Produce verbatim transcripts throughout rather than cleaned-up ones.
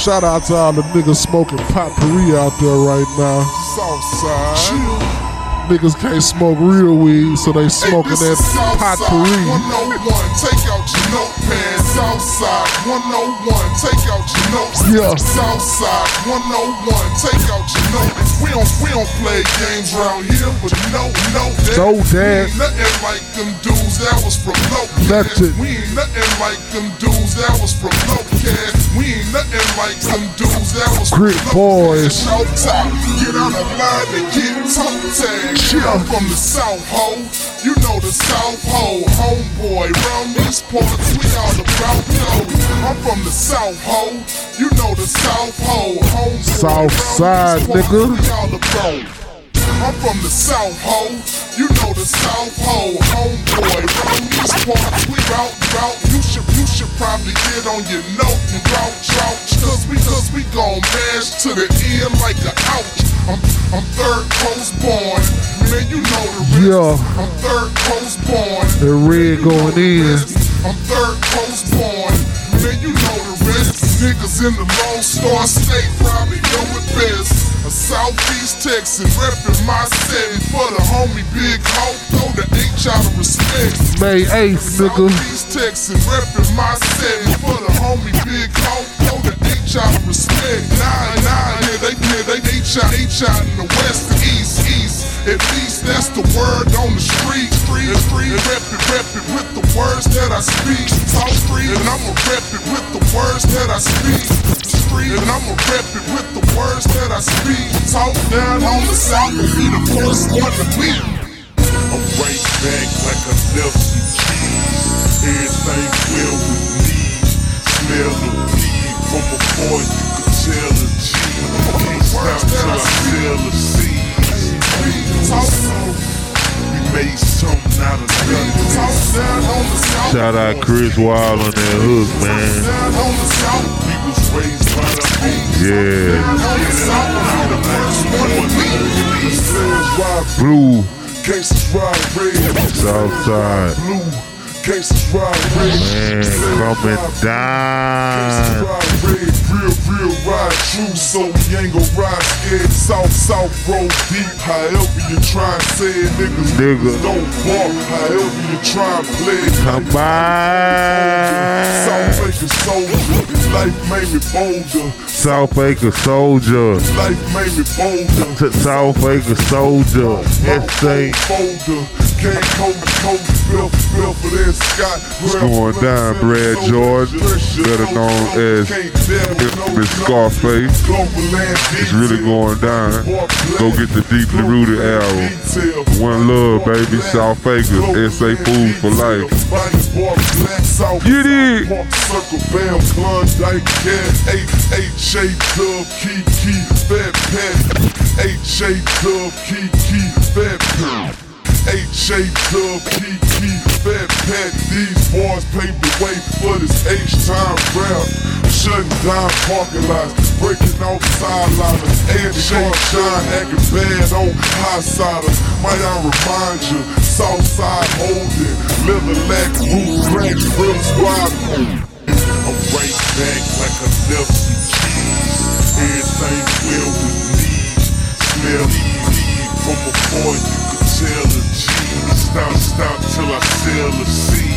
Shout out to all the niggas smoking potpourri out there right now. Southside. Niggas can't smoke real weed, so they smoking hey, that potpourri. one oh one, take out your notepad. Southside, one oh one, take out your notes. Yeah. Southside, one oh one, take out your notes. We don't, we don't play games around here, but you know, know that. So that. We ain't nothing like them dudes that was from low Nothing. We ain't nothing like them dudes that was from low cash. We ain't nothing like them dudes that was from Grit low boys. cash. Showtime, get on the line and get toe tag. I'm from the South Ho, you know the South Ho, homeboy. Round these parts, we all about those. I'm from the South Ho, you know the South Ho, homeboy. South side, nigga. We all about. I'm from the South Ho, you know the South Ho, homeboy. Round these parts, we out, out. You should, you should probably get on your note and route, route. Cause we, cause we gon' mash to the end like a ouch. I'm, I'm third coast born. Man, you know the rest. Yeah. I'm third coast born. The red going in. I'm third coast born. Man, you know the rest. Niggas in the Lone Star State probably know it best. A Southeast Texan reppin' my city for the homie Big Hope. Throw the H out of respect. May eighth, nigga. Southeast Texan reppin' my city for the homie Big Hope. Throw the H out of respect. Nah, nah, yeah, they, yeah, they H out, H out in the west and east, east. At least that's the word on the street. Street, street, rep it, rep it with the words that I speak. Talk street, and I'ma rep it with the words that I speak. Street, and I'ma rep it with the words that I speak. Talk down on the south and be the first one to beat. I'm right back like I left some cheese. Everything well with me. Smell the weed from a boy, you can tell the G. Can't stop till I sell the seeds. We made something out of nothing. Shout out Chris Wild on that hook, man. Yeah. Blue. Southside. Man, coming down. Real, real ride true, so we ain't gon' ride scared. South, south, roll deep, however you try and say it. Niggas, Nigga. don't walk, however you try and play it. Come by. South Acre soldier, life made me bolder. South Acre soldier. Life made me bolder. South Acre soldier. S A. Folder. Can't hold me, hold me, Bill, Bill for this Scott. It's going down, Brad Jordan, better known as Infamous Scarface. It's really going down. Go get the Deeply Rooted album. One love, baby. South Acre, S A Food for life. Get it! Circle Bam, Klondike, Cat, H A Dub, Kiki, Fat Pat, H A Dub, Kiki, Fat Pat. H A Dub, Kiki, Fat Pat, these boys paved the way for this H-time rap. Shutting down parking lots, breaking off sideliners, and shake shine, acting bad on high siders. Might I remind you, Southside holding, leather lack, roof rack, real squad. I'm right back like I left some cheese. Everything well with me, smell weed from a boy, you can tell the G. Stop, stop till I sell the seed.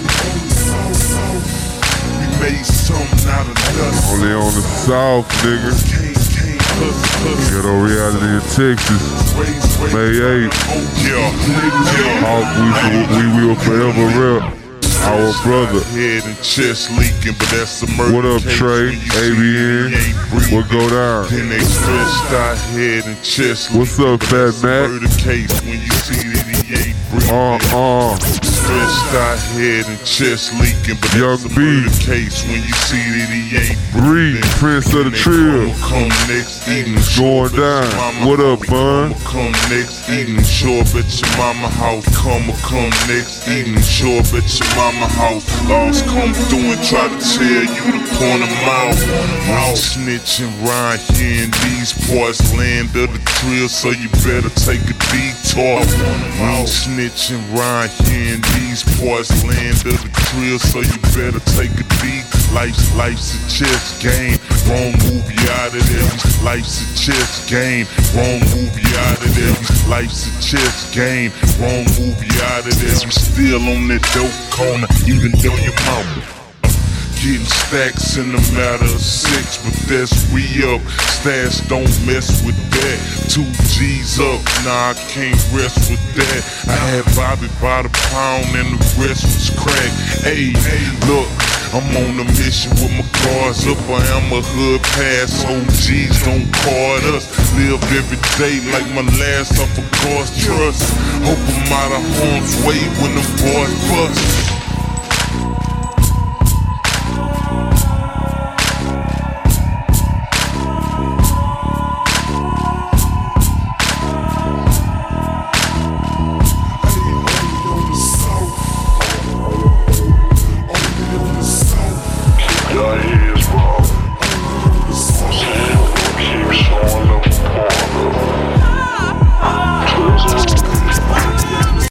We made something out of nothing. Only on the South, nigga. Ghetto Reality in Texas. May eighth. Hawk, we, we will forever rep. Our brother. Head and chest leaking, but that's a murder. What up, case Trey? when you A see B it, N? he ain't breathing. What go down? Then they stretched out head and chest What's leaking, up, but Fat that's a Mac? murder case when you see that he ain't breathing. Uh, uh. Stretched out head and chest leaking, but Young that's a B. murder case when you see that he ain't Reed, breathing. Prince of the Then they Trill. Come next, eating Going down. What up, bun? Come next, eating sure bet your mama house. Come or come next, eating sure bet your mama house. Laws come through and try to tell you to point them out. I'm snitching right here in these parts, land of the trill, so you better take a detour. I'm snitching right here in these parts, land of the trill, so you better take a detour. Life's, life's a chess game. wrong movie out of there. Life's a chess game, wrong movie out of there. Life's a chess game, wrong movie out of there. I'm still on that dope corner, even though your mama getting stacks in a matter of six, but that's re-up. Stash don't mess with that. Two G's up, nah, I can't rest with that. I had Bobby by the pound and the rest was crack. Hey, hey, look, I'm on a mission with my cars up. I am a hood pass. O Gs don't card us. Live every day like my last, of course, trust. Hope I'm out of harm's way when the boys bust.